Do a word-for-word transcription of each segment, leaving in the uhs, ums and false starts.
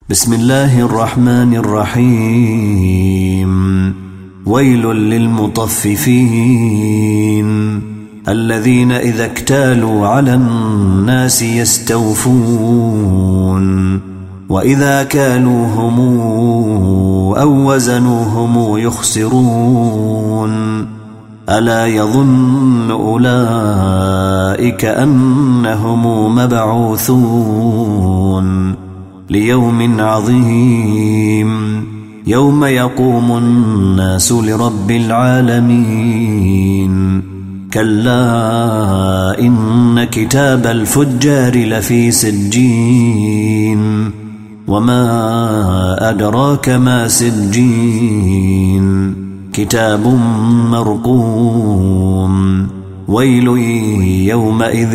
بسم الله الرحمن الرحيم ويل للمطففين الذين إذا اكتالوا على الناس يستوفون وإذا كالوهم أو وزنوهم يخسرون ألا يظن أولئك أنهم مبعوثون ليوم عظيم يوم يقوم الناس لرب العالمين كلا إن كتاب الفجار لفي سجين وما أدراك ما سجين كتاب مرقوم ويل يومئذ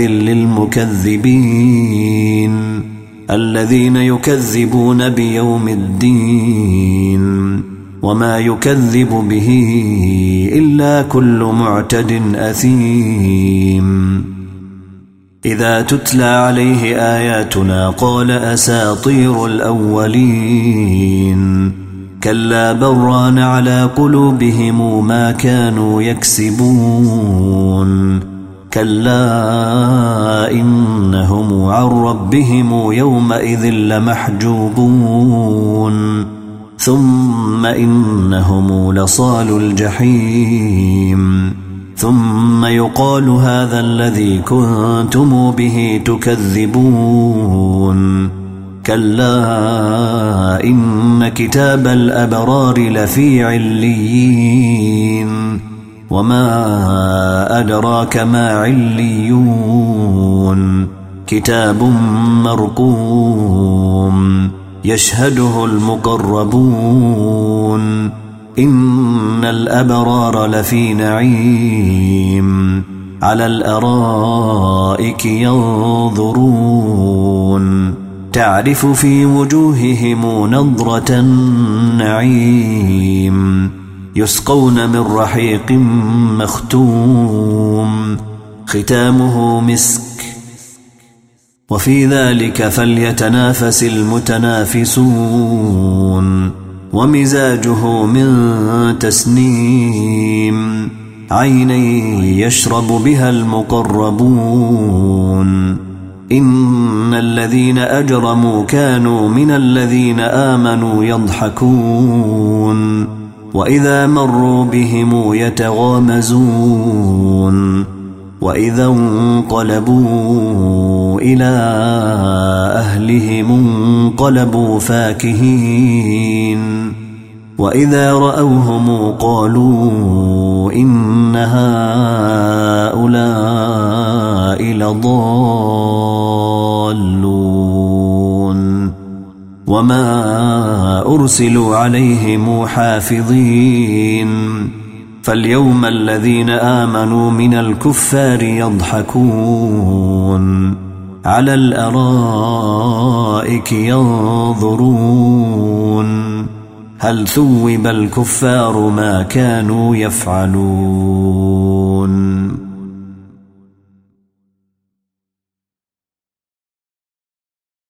للمكذبين الذين يكذبون بيوم الدين وما يكذب به إلا كل معتد أثيم إذا تتلى عليه آياتنا قال أساطير الأولين كلا بران على قلوبهم ما كانوا يكسبون كلا إنهم عن ربهم يومئذ لمحجوبون ثم إنهم لصال الجحيم ثم يقال هذا الذي كنتم به تكذبون كلا إن كتاب الأبرار لفي عليين وما أدراك ما عليون كتاب مرقوم يشهده المقربون إن الأبرار لفي نعيم على الأرائك ينظرون تعرف في وجوههم نضرة النعيم يسقون من رحيق مختوم ختامه مسك وفي ذلك فليتنافس المتنافسون ومزاجه من تسنيم عينا يشرب بها المقربون إن الذين أجرموا كانوا من الذين آمنوا يضحكون وإذا مروا بهم يتغامزون وإذا انقلبوا إلى أهلهم انقلبوا فاكهين وإذا رأوهم قالوا إن هؤلاء لضالون وما أرسلوا عليهم حافظين فاليوم الذين آمنوا من الكفار يضحكون على الأرائك ينظرون هل ثوب الكفار ما كانوا يفعلون